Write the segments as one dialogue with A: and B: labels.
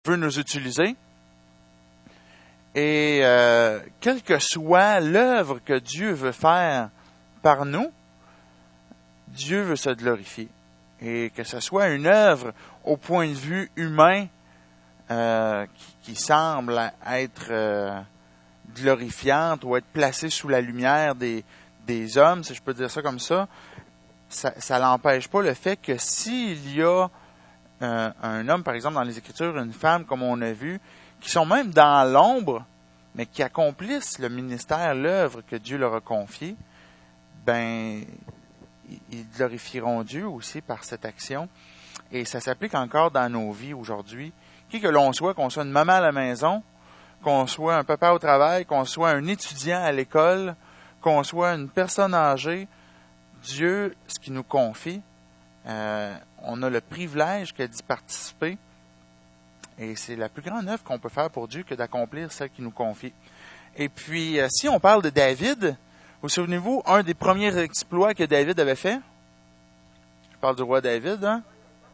A: veut nous utiliser. Et quelle que soit l'œuvre que Dieu veut faire par nous, Dieu veut se glorifier. Et que ce soit une œuvre au point de vue humain qui semble être glorifiante ou être placée sous la lumière des hommes, si je peux dire ça comme ça, ça n'empêche pas le fait que s'il y a un homme, par exemple, dans les Écritures, une femme, comme on a vu, qui sont même dans l'ombre, mais qui accomplissent le ministère, l'œuvre que Dieu leur a confiée, ben, ils glorifieront Dieu aussi par cette action. Et ça s'applique encore dans nos vies aujourd'hui. Qui que l'on soit, qu'on soit une maman à la maison, qu'on soit un papa au travail, qu'on soit un étudiant à l'école, qu'on soit une personne âgée, Dieu, ce qu'il nous confie, on a le privilège que d'y participer. Et c'est la plus grande œuvre qu'on peut faire pour Dieu que d'accomplir celle qu'il nous confie. Et puis, si on parle de David, vous souvenez-vous, un des premiers exploits que David avait fait? Je parle du roi David, hein?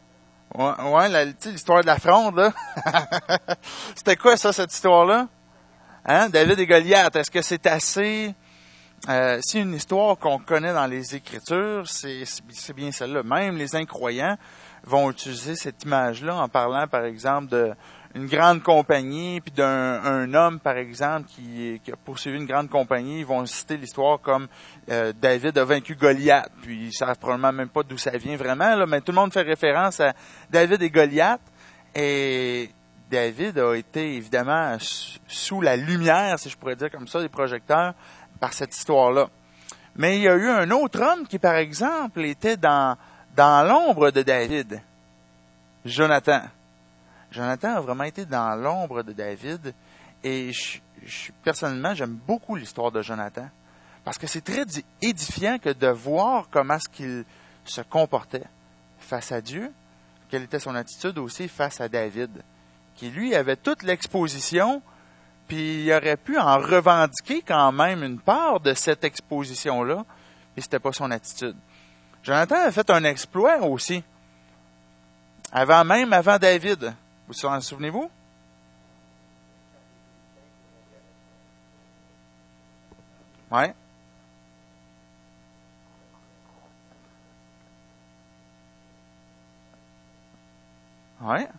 A: Ouais, l'histoire de la fronde, là. C'était quoi ça, cette histoire-là? Hein? David et Goliath, est-ce que c'est assez... c'est une histoire qu'on connaît dans les Écritures, c'est bien celle-là. Même les incroyants vont utiliser cette image-là en parlant, par exemple, d'une grande compagnie, puis d'un homme, par exemple, qui a poursuivi une grande compagnie. Ils vont citer l'histoire comme David a vaincu Goliath. Puis ils savent probablement même pas d'où ça vient vraiment, là, mais tout le monde fait référence à David et Goliath. Et David a été évidemment sous la lumière, si je pourrais dire comme ça, des projecteurs, par cette histoire-là. Mais il y a eu un autre homme qui, par exemple, était dans l'ombre de David. Jonathan. Jonathan a vraiment été dans l'ombre de David. Et personnellement, j'aime beaucoup l'histoire de Jonathan. Parce que c'est très édifiant que de voir comment est-ce qu'il se comportait face à Dieu. Quelle était son attitude aussi face à David. Qui, lui, avait toute l'exposition. Puis il aurait pu en revendiquer quand même une part de cette exposition-là, mais c'était pas son attitude. Jonathan a fait un exploit aussi, avant David. Vous en souvenez-vous? Ouais. Ouais.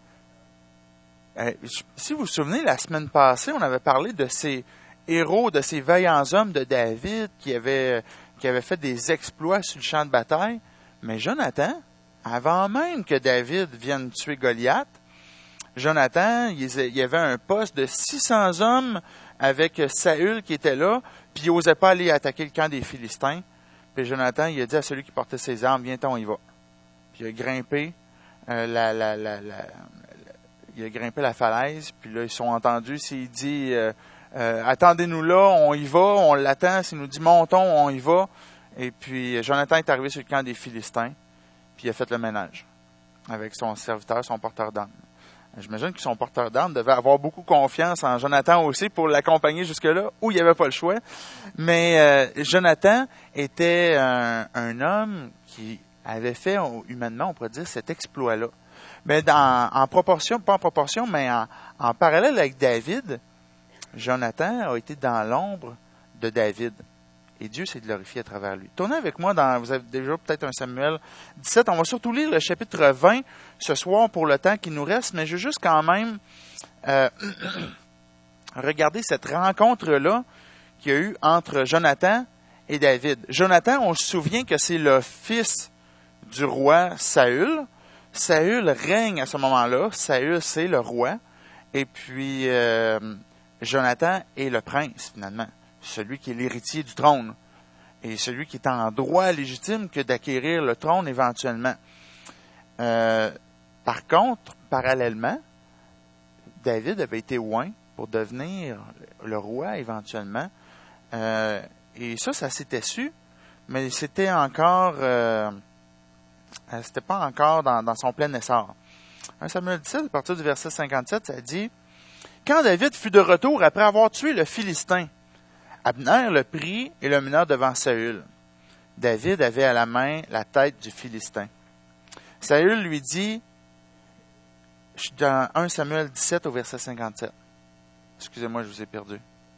A: Si vous vous souvenez, la semaine passée, on avait parlé de ces héros, de ces vaillants hommes de David qui avaient fait des exploits sur le champ de bataille. Mais Jonathan, avant même que David vienne tuer Goliath, Jonathan, il y avait un poste de 600 hommes avec Saül qui était là, puis il n'osait pas aller attaquer le camp des Philistins. Puis Jonathan, il a dit à celui qui portait ses armes, viens, on y va. Puis il a grimpé il a grimpé la falaise, puis là, ils sont entendus. S'il dit attendez-nous là, on y va, on l'attend. S'il nous dit montons, on y va. Et puis, Jonathan est arrivé sur le camp des Philistins, puis il a fait le ménage avec son serviteur, son porteur d'armes. J'imagine que son porteur d'armes devait avoir beaucoup confiance en Jonathan aussi pour l'accompagner jusque-là, où il n'y avait pas le choix. Mais Jonathan était un homme qui avait fait, humainement, on pourrait dire, cet exploit-là. Mais en proportion, pas en proportion, mais en parallèle avec David, Jonathan a été dans l'ombre de David. Et Dieu s'est glorifié à travers lui. Tournez avec moi vous avez déjà peut-être un Samuel 17. On va surtout lire le chapitre 20 ce soir pour le temps qui nous reste, mais je veux juste quand même regarder cette rencontre-là qu'il y a eu entre Jonathan et David. Jonathan, on se souvient que c'est le fils du roi Saül. Saül règne à ce moment-là. Saül, c'est le roi. Et puis, Jonathan est le prince, finalement. Celui qui est l'héritier du trône. Et celui qui est en droit légitime que d'acquérir le trône éventuellement. Par contre, parallèlement, David avait été oint pour devenir le roi éventuellement. Et ça s'était su, mais c'était encore... c'était pas encore dans son plein essor. 1 Samuel 17, à partir du verset 57, ça dit « Quand David fut de retour après avoir tué le Philistin, Abner le prit et le mena devant Saül. David avait à la main la tête du Philistin. Saül lui dit Je suis dans 1 Samuel 17 au verset 57. Excusez-moi, je vous ai perdu.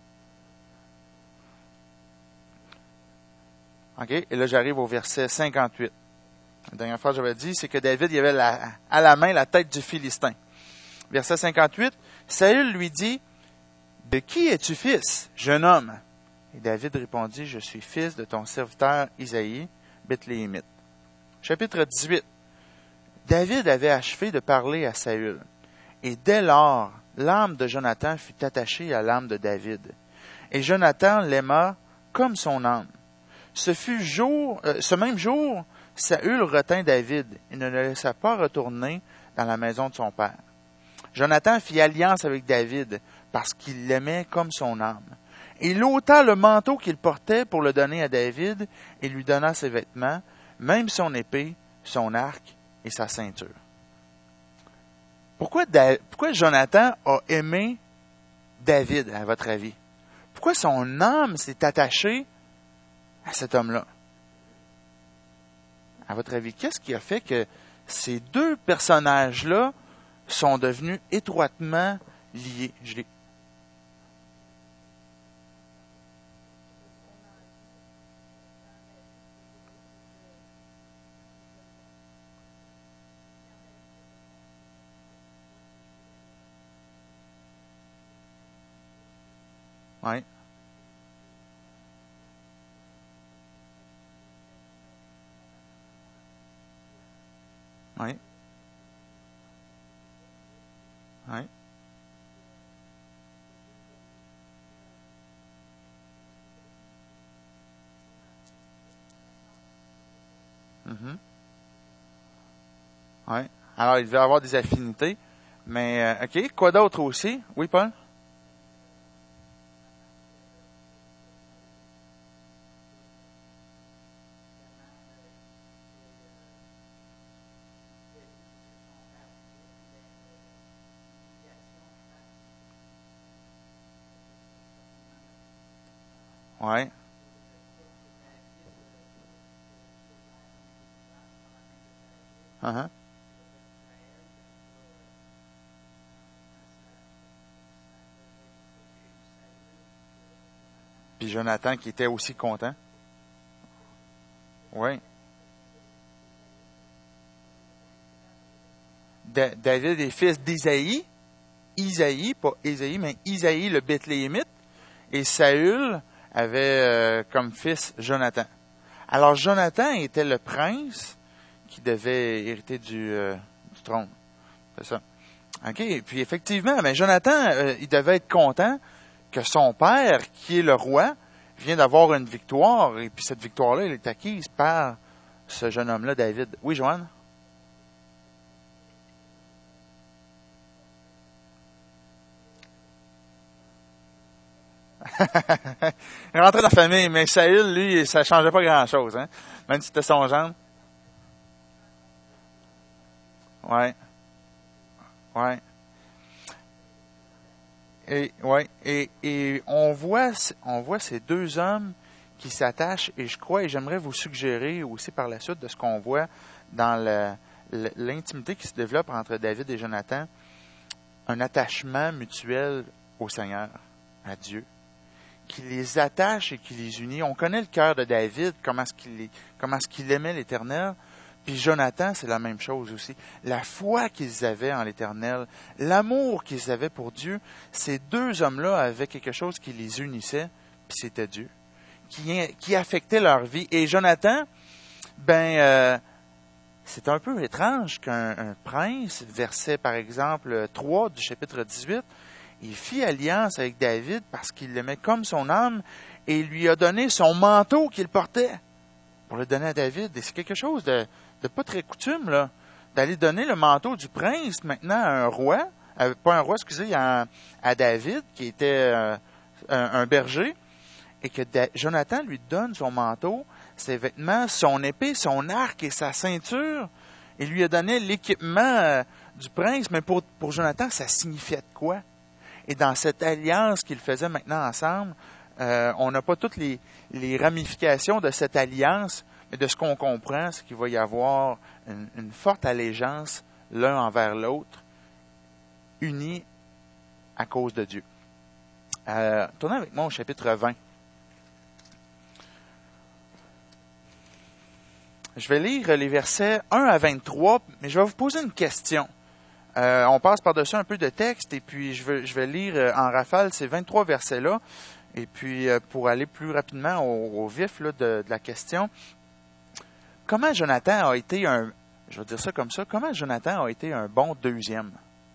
A: OK? Et là, j'arrive au verset 58. La dernière fois, j'avais dit, c'est que David, il avait à la main la tête du Philistin. Verset 58, Saül lui dit, « De qui es-tu fils, jeune homme? » Et David répondit, « Je suis fils de ton serviteur Isaïe, Bethléemite. » Chapitre 18. David avait achevé de parler à Saül. Et dès lors, l'âme de Jonathan fut attachée à l'âme de David. Et Jonathan l'aima comme son âme. Ce même jour, Saül retint David et ne le laissa pas retourner dans la maison de son père. Jonathan fit alliance avec David parce qu'il l'aimait comme son âme. Il ôta le manteau qu'il portait pour le donner à David et lui donna ses vêtements, même son épée, son arc et sa ceinture. Pourquoi Jonathan a aimé David, à votre avis? Pourquoi son âme s'est attachée à cet homme-là? À votre avis, qu'est-ce qui a fait que ces deux personnages-là sont devenus étroitement liés? Oui. Oui. Oui. Mhm. Oui. Alors, il devait avoir des affinités. Mais, OK. Quoi d'autre aussi? Oui, Paul? Oui. Uh-huh. Puis Jonathan qui était aussi content. Oui. David est fils d'Isaïe. Isaïe, pas Isaïe, mais Isaïe le Bethléemite. Et Saül avait comme fils Jonathan. Alors Jonathan était le prince qui devait hériter du trône. C'est ça. OK. Puis effectivement, mais Jonathan, il devait être content que son père, qui est le roi, vient d'avoir une victoire. Et puis cette victoire-là, elle est acquise par ce jeune homme-là, David. Oui, Joanne? Il rentrait dans la famille, mais Saül, lui, ça changeait pas grand-chose, hein? Même si c'était son gendre. Ouais, ouais. Et on voit ces deux hommes qui s'attachent, et je crois, et j'aimerais vous suggérer aussi par la suite de ce qu'on voit dans l'intimité qui se développe entre David et Jonathan, un attachement mutuel au Seigneur, à Dieu, qui les attache et qui les unit. On connaît le cœur de David, comment est-ce qu'il aimait l'Éternel. Puis Jonathan, c'est la même chose aussi. La foi qu'ils avaient en l'Éternel, l'amour qu'ils avaient pour Dieu, ces deux hommes-là avaient quelque chose qui les unissait, puis c'était Dieu, qui affectait leur vie. Et Jonathan, c'est un peu étrange qu'un prince, verset par exemple 3 du chapitre 18, il fit alliance avec David parce qu'il l'aimait comme son âme et il lui a donné son manteau qu'il portait pour le donner à David. Et c'est quelque chose de pas très coutume, là, d'aller donner le manteau du prince maintenant à un roi, pas un roi, excusez, à David, qui était un berger, et que Jonathan lui donne son manteau, ses vêtements, son épée, son arc et sa ceinture. Il lui a donné l'équipement du prince, mais pour Jonathan, ça signifiait de quoi? Et dans cette alliance qu'ils faisaient maintenant ensemble, on n'a pas toutes les ramifications de cette alliance, mais de ce qu'on comprend, c'est qu'il va y avoir une forte allégeance l'un envers l'autre unis à cause de Dieu. Tournez avec moi au chapitre 20. Je vais lire les versets 1 à 23, mais je vais vous poser une question. On passe par-dessus un peu de texte, et puis je vais lire en rafale ces 23 versets-là, et puis pour aller plus rapidement au vif là, de la question. Comment Jonathan a été je vais dire ça comme ça, comment Jonathan a été un bon deuxième?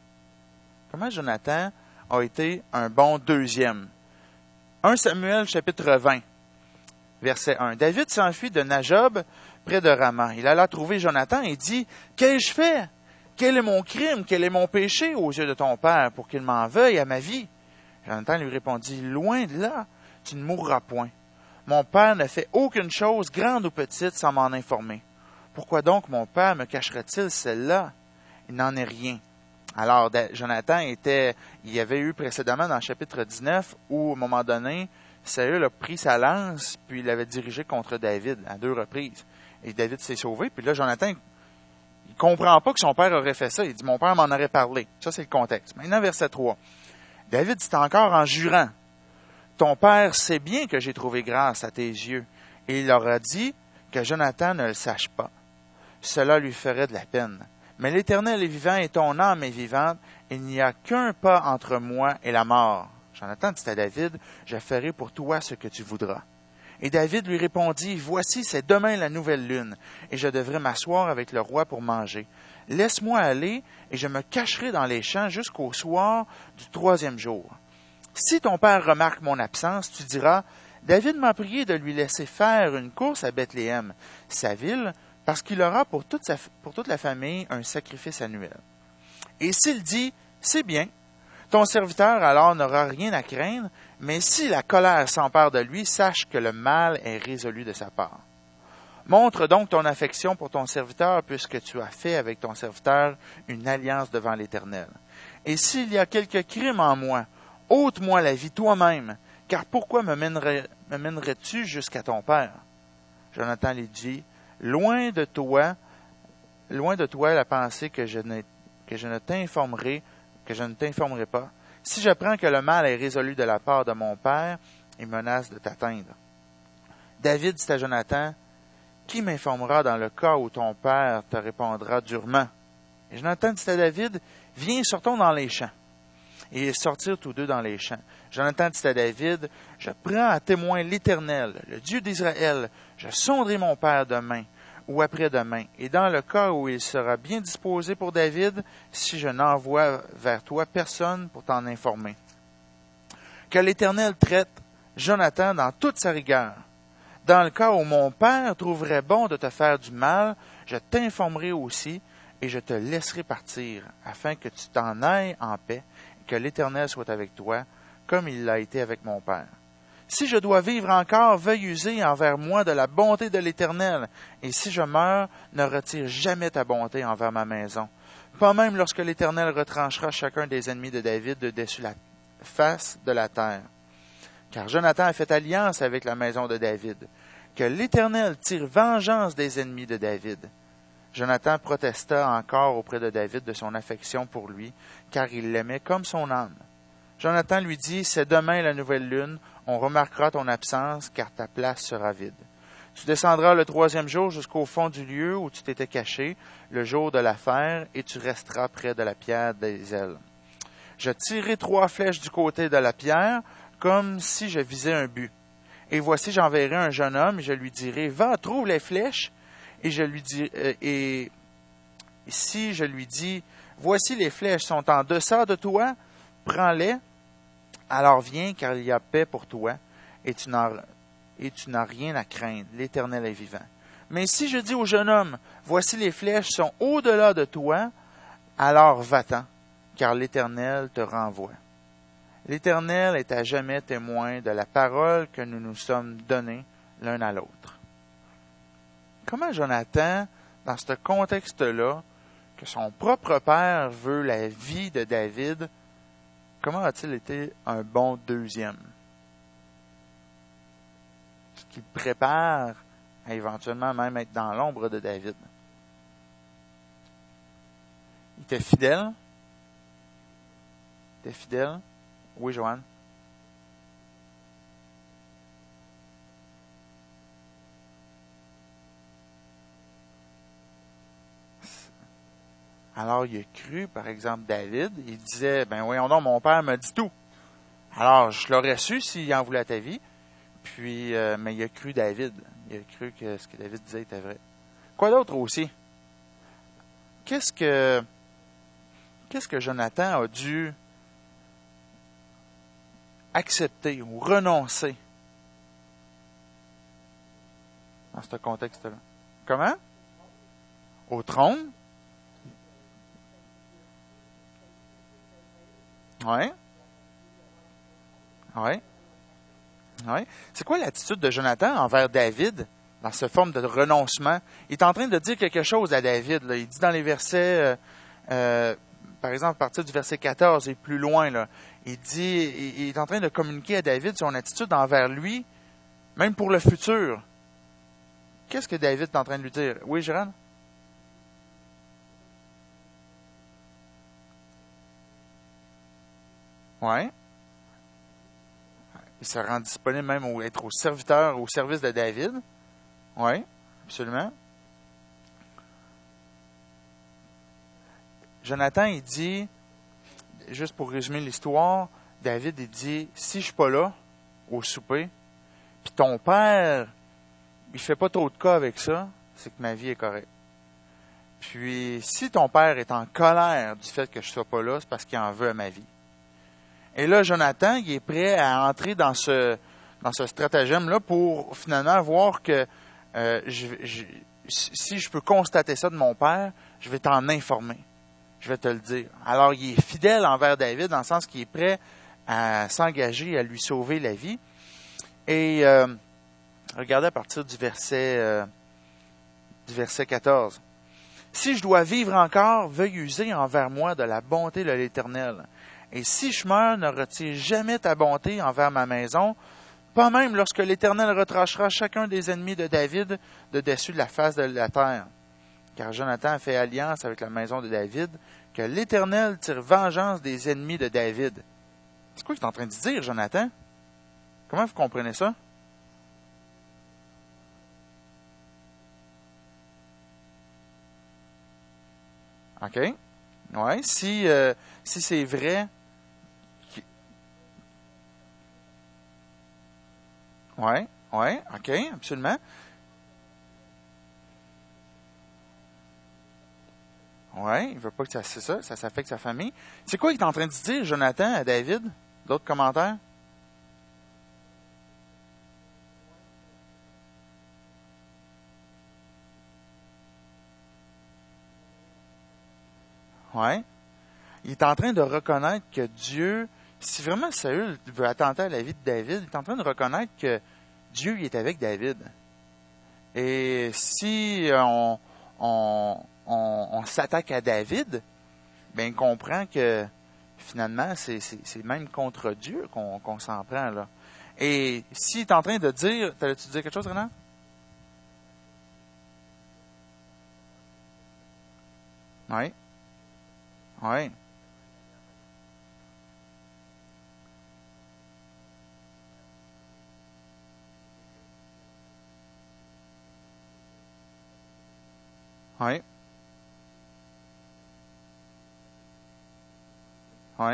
A: Comment Jonathan a été un bon deuxième? 1 Samuel chapitre 20, verset 1. David s'enfuit de Najob, près de Rama. Il alla trouver Jonathan et dit, « Qu'ai-je fait? Quel est mon crime? Quel est mon péché aux yeux de ton père pour qu'il m'en veuille à ma vie? » Jonathan lui répondit, « Loin de là, tu ne mourras point. Mon père ne fait aucune chose, grande ou petite, sans m'en informer. Pourquoi donc mon père me cacherait-il celle-là? Il n'en est rien. » Alors, Jonathan il y avait eu précédemment dans le chapitre 19 où, à un moment donné, Saül a pris sa lance, puis il l'avait dirigée contre David à 2 reprises. Et David s'est sauvé, puis là, Jonathan, il comprend pas que son père aurait fait ça. Il dit, mon père m'en aurait parlé. Ça, c'est le contexte. Maintenant, verset 3. David dit encore en jurant, ton père sait bien que j'ai trouvé grâce à tes yeux. Et il leur a dit que Jonathan ne le sache pas. Cela lui ferait de la peine. Mais l'Éternel est vivant et ton âme est vivante. Il n'y a qu'un pas entre moi et la mort. Jonathan dit à David, je ferai pour toi ce que tu voudras. Et David lui répondit, voici, c'est demain la nouvelle lune, et je devrais m'asseoir avec le roi pour manger. Laisse-moi aller, et je me cacherai dans les champs jusqu'au soir du 3e jour. Si ton père remarque mon absence, tu diras, David m'a prié de lui laisser faire une course à Bethléem, sa ville, parce qu'il aura pour toute la famille un sacrifice annuel. Et s'il dit, c'est bien, ton serviteur alors n'aura rien à craindre, mais si la colère s'empare de lui, sache que le mal est résolu de sa part. Montre donc ton affection pour ton serviteur, puisque tu as fait avec ton serviteur une alliance devant l'Éternel. Et s'il y a quelque crime en moi, ôte-moi la vie toi-même, car pourquoi me mènerais-tu jusqu'à ton père? Jonathan lui dit, loin de toi la pensée que je ne t'informerai pas. Si j'apprends que le mal est résolu de la part de mon père, il menace de t'atteindre. David dit à Jonathan, qui m'informera dans le cas où ton père te répondra durement? Et Jonathan dit à David, viens, sortons dans les champs. Et ils sortirent tous deux dans les champs. Jonathan dit à David, je prends à témoin l'Éternel, le Dieu d'Israël, je sonderai mon père demain ou après-demain, et dans le cas où il sera bien disposé pour David, si je n'envoie vers toi personne pour t'en informer. Que l'Éternel traite Jonathan dans toute sa rigueur. Dans le cas où mon père trouverait bon de te faire du mal, je t'informerai aussi, et je te laisserai partir, afin que tu t'en ailles en paix, et que l'Éternel soit avec toi, comme il l'a été avec mon père. Si je dois vivre encore, veuille user envers moi de la bonté de l'Éternel, et si je meurs, ne retire jamais ta bonté envers ma maison. Pas même lorsque l'Éternel retranchera chacun des ennemis de David de dessus la face de la terre. Car Jonathan a fait alliance avec la maison de David. Que l'Éternel tire vengeance des ennemis de David. Jonathan protesta encore auprès de David de son affection pour lui, car il l'aimait comme son âme. Jonathan lui dit, c'est demain la nouvelle lune, on remarquera ton absence, car ta place sera vide. Tu descendras le 3e jour jusqu'au fond du lieu où tu t'étais caché, le jour de l'affaire, et tu resteras près de la pierre des ailes. Je tirerai 3 flèches du côté de la pierre, comme si je visais un but. Et voici, j'enverrai un jeune homme, et je lui dirai, va, trouve les flèches, et si je lui dis, voici les flèches sont en deçà de toi, prends-les, alors viens, car il y a paix pour toi, et tu n'as rien à craindre, l'Éternel est vivant. Mais si je dis au jeune homme, voici les flèches sont au-delà de toi, alors va-t'en, car l'Éternel te renvoie. L'Éternel est à jamais témoin de la parole que nous nous sommes donnée l'un à l'autre. Comment Jonathan, dans ce contexte-là, que son propre père veut la vie de David, comment a-t-il été un bon deuxième? Ce qui le prépare à éventuellement même être dans l'ombre de David. Il était fidèle. était fidèle. Oui, Joanne? Alors, il a cru, par exemple, David. Il disait, ben voyons donc, mon père m'a dit tout. Alors, je l'aurais su s'il en voulait ta vie. Puis, mais il a cru David. Il a cru que ce que David disait était vrai. Quoi d'autre aussi? Qu'est-ce que Jonathan a dû accepter ou renoncer dans ce contexte-là? Comment? Au trône? Oui. Oui. Oui. C'est quoi l'attitude de Jonathan envers David dans cette forme de renoncement? Il est en train de dire quelque chose à David. Là. Il dit dans les versets, par exemple, à partir du verset 14 et plus loin, là, il est en train de communiquer à David son attitude envers lui, même pour le futur. Qu'est-ce que David est en train de lui dire? Oui, Gérard? Oui. Il se rend disponible même être au serviteur, au service de David. Oui, absolument. Jonathan, il dit, juste pour résumer l'histoire, David, il dit, si je suis pas là, au souper, puis ton père, il fait pas trop de cas avec ça, c'est que ma vie est correcte. Puis, si ton père est en colère du fait que je sois pas là, c'est parce qu'il en veut à ma vie. Et là, Jonathan, il est prêt à entrer dans ce stratagème-là pour finalement voir que si je peux constater ça de mon père, je vais t'en informer. Je vais te le dire. Alors, il est fidèle envers David dans le sens qu'il est prêt à s'engager, à lui sauver la vie. Et regardez à partir du verset 14. « Si je dois vivre encore, veuille user envers moi de la bonté de l'Éternel. Et si je meurs, ne retire jamais ta bonté envers ma maison, pas même lorsque l'Éternel retranchera chacun des ennemis de David de dessus de la face de la terre. Car Jonathan a fait alliance avec la maison de David, que l'Éternel tire vengeance des ennemis de David. » C'est quoi qu'il est en train de dire, Jonathan? Comment vous comprenez ça? OK. Ouais. Si c'est vrai. Ouais. Ouais. OK. Absolument. Ouais. Il veut pas que ça, c'est ça s'affecte sa famille. C'est quoi qu'il est en train de dire, Jonathan, à David? D'autres commentaires? Ouais. Il est en train de reconnaître que Dieu, si vraiment Saül veut attenter à la vie de David, il est en train de reconnaître que Dieu il est avec David. Et si on s'attaque à David, ben il comprend que finalement, c'est même contre Dieu qu'on s'en prend, là. Et s'il est en train de dire... T'allais-tu dire quelque chose, Renan? Oui. Oui. Oui. Oui.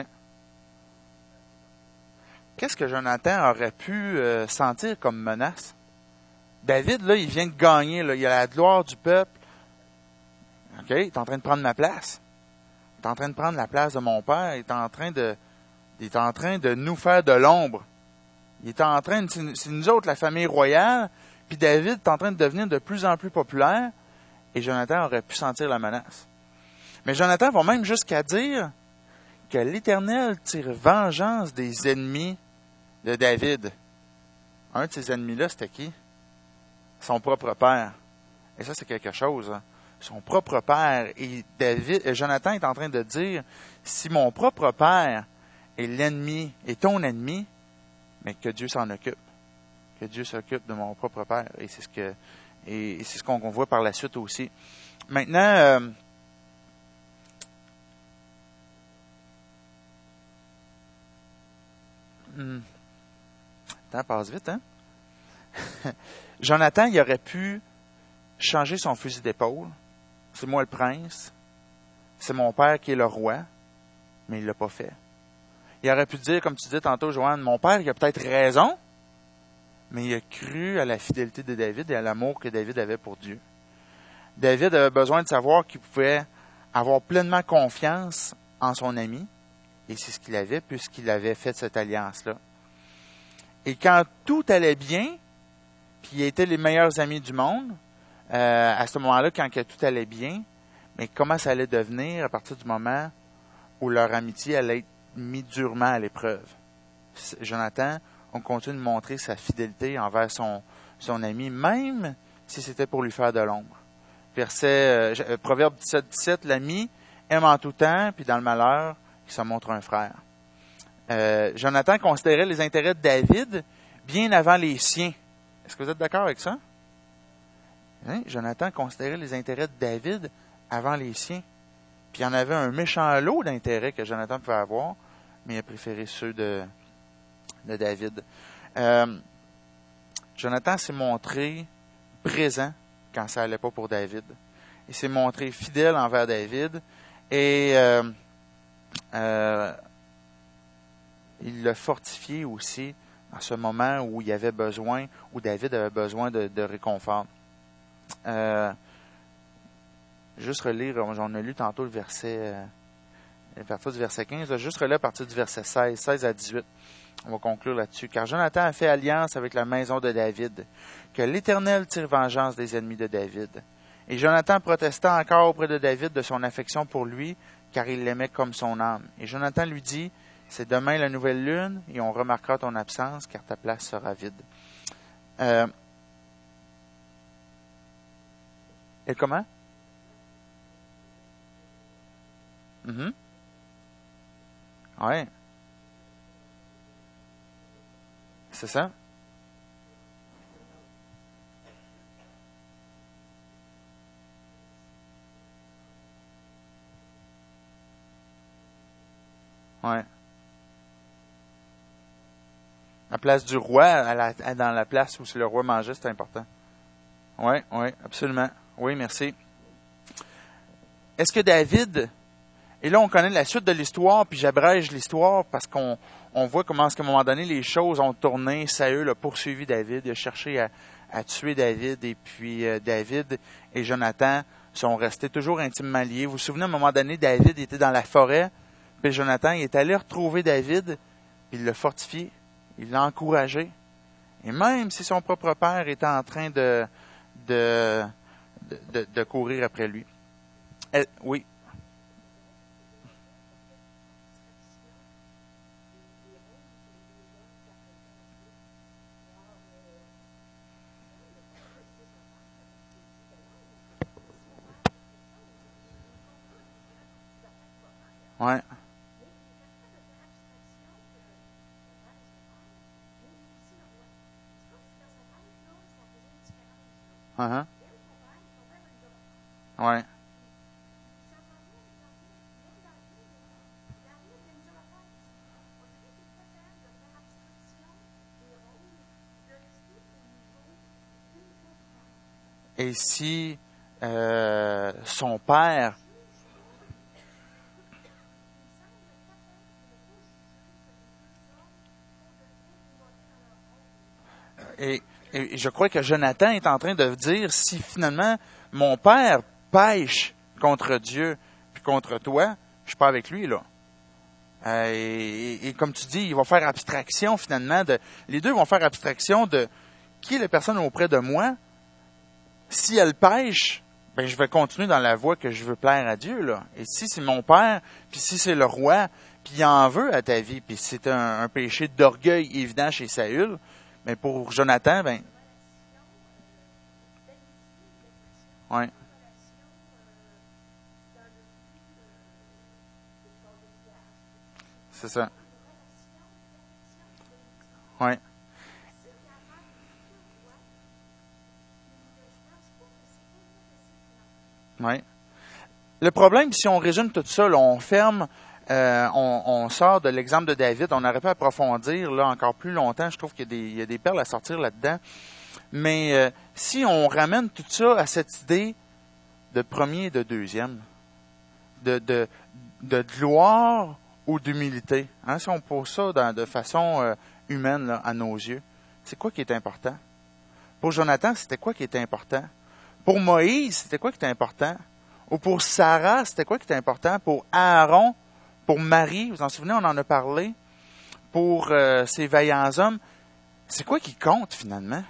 A: Qu'est-ce que Jonathan aurait pu sentir comme menace? David, là, il vient de gagner, là. Il a la gloire du peuple. OK? Il est en train de prendre ma place. Il est en train de prendre la place de mon père. Il est en train de nous faire de l'ombre. Il est en train de, c'est nous autres, la famille royale, puis David est en train de devenir de plus en plus populaire, et Jonathan aurait pu sentir la menace. Mais Jonathan va même jusqu'à dire que l'Éternel tire vengeance des ennemis de David. Un de ces ennemis-là, c'était qui? Son propre père. Et ça, c'est quelque chose. Hein? Son propre père. Et Jonathan est en train de dire, si mon propre père est l'ennemi, est ton ennemi, mais que Dieu s'en occupe. Que Dieu s'occupe de mon propre père. Et c'est ce qu'on voit par la suite aussi. Maintenant, Le temps passe vite, hein? Jonathan, il aurait pu changer son fusil d'épaule. C'est moi le prince. C'est mon père qui est le roi. Mais il l'a pas fait. Il aurait pu dire, comme tu disais tantôt, Joanne, mon père, il a peut-être raison, mais il a cru à la fidélité de David et à l'amour que David avait pour Dieu. David avait besoin de savoir qu'il pouvait avoir pleinement confiance en son ami, et c'est ce qu'il avait, puisqu'il avait fait cette alliance-là. Et quand tout allait bien, puis ils étaient les meilleurs amis du monde, à ce moment-là, quand tout allait bien, mais comment ça allait devenir à partir du moment où leur amitié allait être mise durement à l'épreuve. Jonathan, on continue de montrer sa fidélité envers son ami, même si c'était pour lui faire de l'ombre. Proverbe 17, l'ami aime en tout temps, puis dans le malheur, il se montre un frère. Jonathan considérait les intérêts de David bien avant les siens. Est-ce que vous êtes d'accord avec ça? Hein? Jonathan considérait les intérêts de David avant les siens. Puis il y en avait un méchant lot d'intérêts que Jonathan pouvait avoir, mais il a préféré ceux de David. Jonathan s'est montré présent quand ça allait pas pour David. Il s'est montré fidèle envers David et il l'a fortifié aussi dans ce moment où il avait besoin, où David avait besoin de réconfort. Juste relire, j'en ai lu tantôt le verset, à partir du verset 15, juste relire à partir du verset 16 à 18. On va conclure là-dessus. Car Jonathan a fait alliance avec la maison de David, que l'Éternel tire vengeance des ennemis de David. Et Jonathan protesta encore auprès de David de son affection pour lui, car il l'aimait comme son âme. Et Jonathan lui dit, c'est demain la nouvelle lune, et on remarquera ton absence, car ta place sera vide. Et comment? Ouais. C'est ça? Ouais. La place du roi, dans la place où le roi mangeait, c'est important. Oui, oui, absolument. Oui, merci. Est-ce que David, et là on connaît la suite de l'histoire, puis j'abrège l'histoire parce qu'on voit comment, à un moment donné, les choses ont tourné. Saül a poursuivi David, il a cherché à tuer David, et puis David et Jonathan sont restés toujours intimement liés. Vous vous souvenez, à un moment donné, David était dans la forêt, puis Jonathan il est allé retrouver David, puis il l'a fortifié, il l'a encouragé. Et même si son propre père était en train de courir après lui. Oui. Ouais. Uh-huh. Ouais. Et si son père et je crois que Jonathan est en train de dire, si finalement mon père pêche contre Dieu puis contre toi, je suis pas avec lui là. Et comme tu dis, il va faire abstraction finalement les deux vont faire abstraction de qui est la personne auprès de moi. Si elle pêche, ben je vais continuer dans la voie que je veux plaire à Dieu là. Et si c'est mon père, puis si c'est le roi, puis il en veut à ta vie, puis c'est un péché d'orgueil évident chez Saül, mais pour Jonathan, ben ouais. C'est ça. Ouais. Ouais. Le problème, si on résume tout ça, là, on ferme on sort de l'exemple de David. On aurait pu approfondir là encore plus longtemps. Je trouve qu'il y a des perles à sortir là-dedans. Mais si on ramène tout ça à cette idée de premier et de deuxième, de gloire ou d'humilité, hein, si on pose ça de façon humaine là, à nos yeux, c'est quoi qui est important? Pour Jonathan, c'était quoi qui était important? Pour Moïse, c'était quoi qui était important? Ou pour Sarah, c'était quoi qui était important? Pour Aaron, pour Marie, vous en souvenez, on en a parlé, pour ces vaillants hommes, c'est quoi qui compte finalement?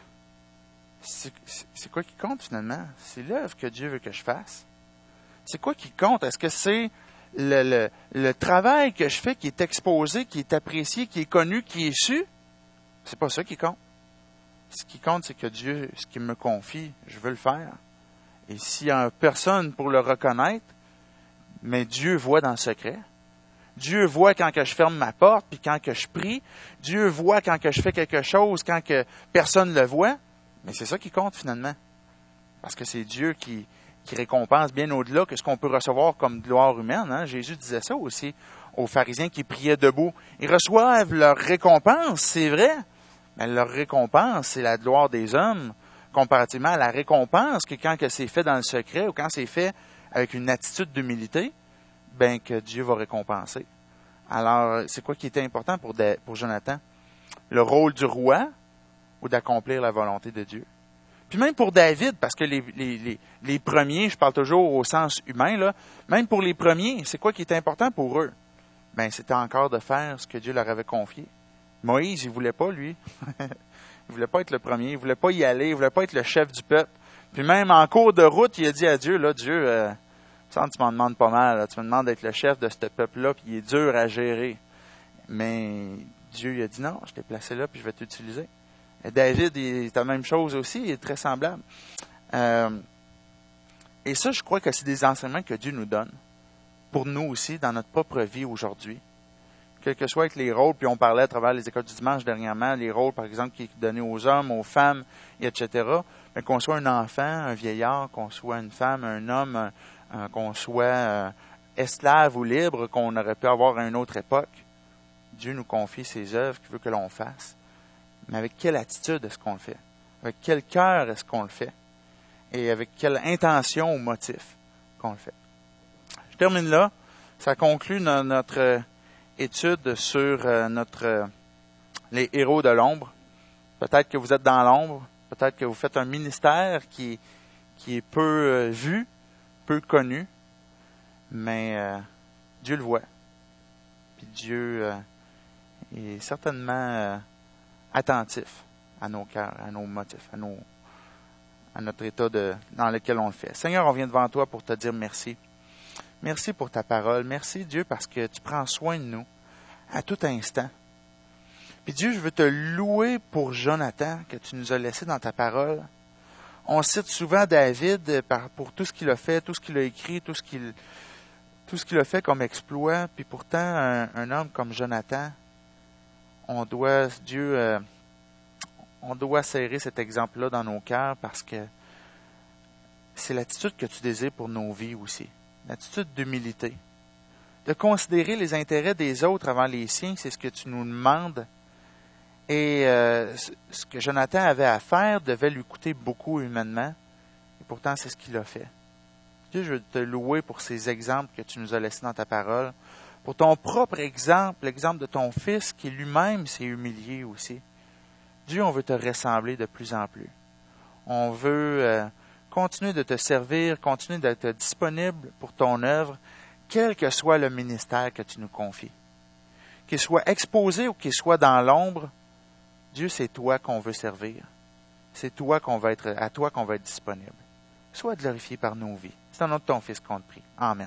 A: C'est quoi qui compte finalement? C'est l'œuvre que Dieu veut que je fasse. C'est quoi qui compte? Est-ce que c'est le travail que je fais qui est exposé, qui est apprécié, qui est connu, qui est su? C'est pas ça qui compte. Ce qui compte, c'est que Dieu, ce qu'il me confie, je veux le faire. Et s'il n'y a personne pour le reconnaître, mais Dieu voit dans le secret. Dieu voit quand que je ferme ma porte, puis quand que je prie. Dieu voit quand que je fais quelque chose, quand que personne ne le voit. Mais c'est ça qui compte finalement. Parce que c'est Dieu qui récompense bien au-delà que ce qu'on peut recevoir comme gloire humaine. Hein? Jésus disait ça aussi aux pharisiens qui priaient debout. Ils reçoivent leur récompense, c'est vrai. Mais leur récompense, c'est la gloire des hommes, comparativement à la récompense que quand que c'est fait dans le secret ou quand c'est fait avec une attitude d'humilité, ben que Dieu va récompenser. Alors, c'est quoi qui était important pour Jonathan? Le rôle du roi ou d'accomplir la volonté de Dieu? Puis même pour David, parce que les premiers, je parle toujours au sens humain, là, même pour les premiers, c'est quoi qui était important pour eux? Ben, c'était encore de faire ce que Dieu leur avait confié. Moïse, il voulait pas, lui. Il voulait pas être le premier, il voulait pas y aller, il voulait pas être le chef du peuple. Puis même en cours de route, il a dit à Dieu, là, Dieu, tu m'en demandes pas mal, là, tu me demandes d'être le chef de ce peuple-là, puis il est dur à gérer. Mais Dieu, il a dit non, je t'ai placé là, puis je vais t'utiliser. Et David, c'est la même chose aussi, il est très semblable. Et ça, je crois que c'est des enseignements que Dieu nous donne, pour nous aussi, dans notre propre vie aujourd'hui. Quel que soit avec les rôles, puis on parlait à travers les écoles du dimanche dernièrement, les rôles, par exemple, qui sont donnés aux hommes, aux femmes, etc. Mais qu'on soit un enfant, un vieillard, qu'on soit une femme, un homme, qu'on soit esclave ou libre, qu'on aurait pu avoir à une autre époque. Dieu nous confie ses œuvres qu'il veut que l'on fasse. Mais avec quelle attitude est-ce qu'on le fait? Avec quel cœur est-ce qu'on le fait? Et avec quelle intention ou motif qu'on le fait? Je termine là. Ça conclut notre étude sur les héros de l'ombre. Peut-être que vous êtes dans l'ombre. Peut-être que vous faites un ministère qui est peu vu, peu connu. Mais Dieu le voit. Puis Dieu est certainement attentif à nos cœurs, à nos motifs, à notre état dans lequel on le fait. Seigneur, on vient devant toi pour te dire merci. Merci pour ta parole. Merci, Dieu, parce que tu prends soin de nous à tout instant. Puis Dieu, je veux te louer pour Jonathan que tu nous as laissé dans ta parole. On cite souvent David pour tout ce qu'il a fait, tout ce qu'il a écrit, tout ce qu'il a fait comme exploit. Puis pourtant, un homme comme Jonathan, on doit serrer cet exemple-là dans nos cœurs parce que c'est l'attitude que tu désires pour nos vies aussi. L'attitude d'humilité. De considérer les intérêts des autres avant les siens, c'est ce que tu nous demandes. Et ce que Jonathan avait à faire devait lui coûter beaucoup humainement. Et pourtant, c'est ce qu'il a fait. Dieu, je veux te louer pour ces exemples que tu nous as laissés dans ta parole. Pour ton propre exemple, l'exemple de ton fils qui lui-même s'est humilié aussi. Dieu, on veut te ressembler de plus en plus. On veut continuer de te servir, continuer d'être disponible pour ton œuvre, quel que soit le ministère que tu nous confies. Qu'il soit exposé ou qu'il soit dans l'ombre, Dieu, c'est toi qu'on veut servir. C'est à toi qu'on va être disponible. Sois glorifié par nos vies. C'est en nom de ton Fils qu'on te prie. Amen.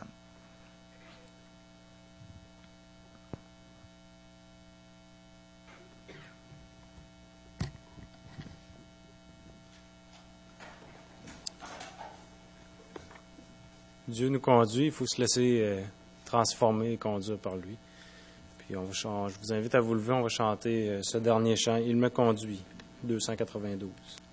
B: Dieu nous conduit, il faut se laisser transformer et conduire par lui. Puis je vous invite à vous lever, on va chanter ce dernier chant, « Il me conduit », 292.